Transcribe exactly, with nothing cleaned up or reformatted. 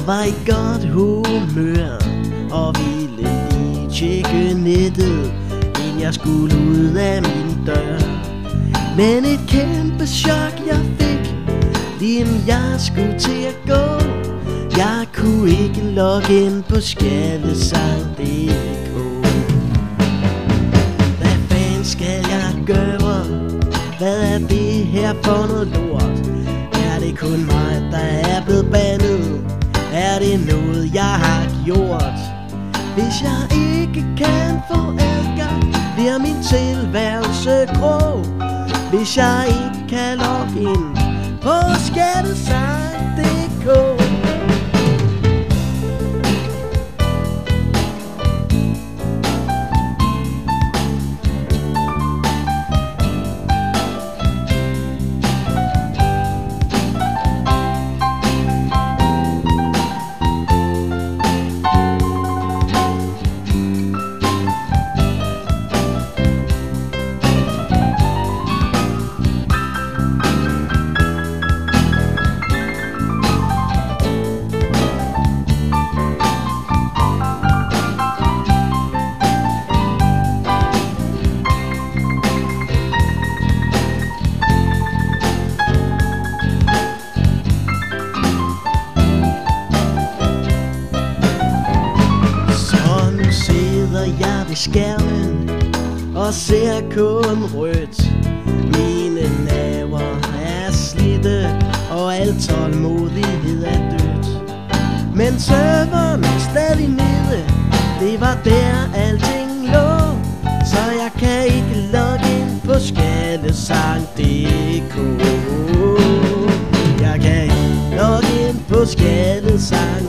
var i godt humør og ville lige tjekke nettet, inden jeg skulle ud af min dør. Men et kæmpe chok jeg fik, lige inden jeg skulle til at gå. Jeg kunne ikke logge ind på Skallesang punktum d k. Hvad fanden skal jeg gøre? Hvad er det her for noget lort? Er det kun mig, der er blevet bandet? Er det noget, jeg har gjort? Hvis jeg ikke kan få adgang, bliver min tilværelse grå. Hvis jeg ikke kan logge ind på Skallesang punktum d k. Jeg ved skærmen og ser kun rødt. Mine naver er slidte og al tålmodighed er dødt. Men serveren er stadig nede, det var der alting lå. Så jeg kan ikke logge ind på Skallesang punktum d k. Jeg kan ikke logge ind på Skallesang